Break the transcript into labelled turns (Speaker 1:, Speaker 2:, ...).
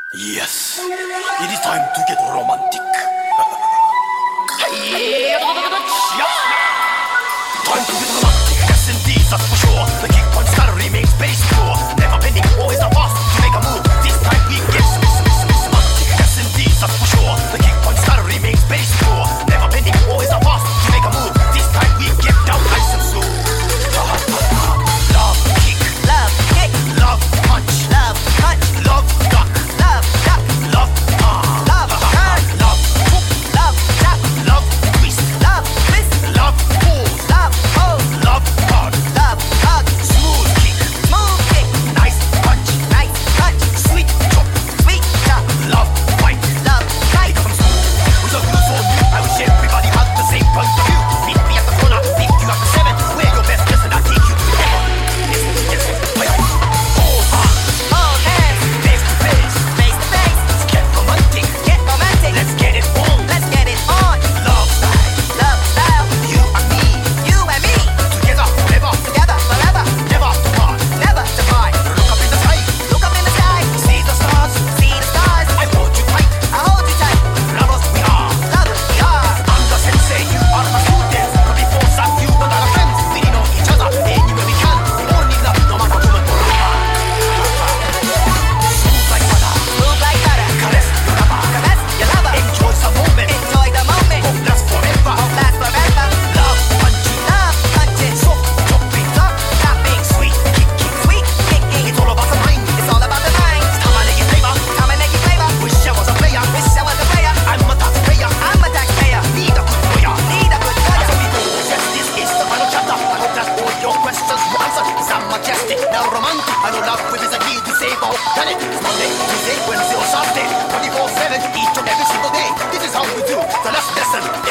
Speaker 1: Yes, it is time to get romantic. Time to get romantic, yes indeed, that's for sure. The kick punch style remains very secure. Never bending, always the fast to make a move. This time we get romantic, yes indeed, that's for sure. The kick punch style remains very secure. Never bending, always the fast to make a move. This time we get down nice and slow. Love kick,
Speaker 2: Love kick,
Speaker 1: love punch,
Speaker 2: love punch,
Speaker 1: love duck,
Speaker 2: love duck,
Speaker 1: love
Speaker 2: love turn,
Speaker 1: love hook,
Speaker 2: love tap,
Speaker 1: love twist,
Speaker 2: love twist,
Speaker 1: love pose,
Speaker 2: love hold,
Speaker 1: love hug,
Speaker 2: love hug,
Speaker 1: smooth kick,
Speaker 2: smooth kick,
Speaker 1: nice punch,
Speaker 2: nice punch,
Speaker 1: sweet chop,
Speaker 2: sweet chop,
Speaker 1: love fight.
Speaker 2: love tight.
Speaker 1: Because I'm smooth with a loose on you. I wish everybody had the same point of view. Meet me at the corner, pick you up the 7. Wear your best dress and I'll take you to heaven. Yes, wait. Hold hands,
Speaker 2: Hold hands,
Speaker 1: face to face.
Speaker 2: face to face,
Speaker 1: Get romantic,
Speaker 2: get romantic.
Speaker 1: let's get it on.
Speaker 2: Let's get it on.
Speaker 1: Love style,
Speaker 2: Love style,
Speaker 1: you and me.
Speaker 2: you and me,
Speaker 1: Together, forever,
Speaker 2: together forever,
Speaker 1: never to part.
Speaker 2: never to part.
Speaker 1: Look up in the sky,
Speaker 2: Look up in the sky,
Speaker 1: see the stars.
Speaker 2: see the stars.
Speaker 1: I hold you tight,
Speaker 2: I hold you tight.
Speaker 1: lovers we are.
Speaker 2: Lovers we are.
Speaker 1: I'm the sensei, you are my students. But before that, you and I are friends. We know each other anywhere we can. Only love, no matter woman or man. Smooth like butter,
Speaker 2: Move like butter.
Speaker 1: caress your lover.
Speaker 2: Caress your lover.
Speaker 1: Enjoy some moment,
Speaker 2: Enjoy the moment.
Speaker 1: won't last forever.
Speaker 2: Won't last forever.
Speaker 1: Love punching,
Speaker 2: Love punching.
Speaker 1: soft chopping,
Speaker 2: Soft chopping.
Speaker 1: sweet kicking.
Speaker 2: Sweet kicking.
Speaker 1: It's all about the mind.
Speaker 2: It's all about the mind.
Speaker 1: Come on, make it flavor.
Speaker 2: Come and make it flavor.
Speaker 1: Wish I was a player.
Speaker 2: Wish I was a player.
Speaker 1: I'm a taxpayer.
Speaker 2: I'm a taxpayer.
Speaker 1: Need a good lawyer.
Speaker 2: Need a good
Speaker 1: So
Speaker 2: lawyer.
Speaker 1: we go. Yes, this is the final chapter. I hope that all your questions were answered. Some majestic, now romantic. I know love with is a key to save all. Done it. It's Monday, Tuesday, Wednesday, or Saturday. 24/7, each and every single day. This is how we do the last lesson.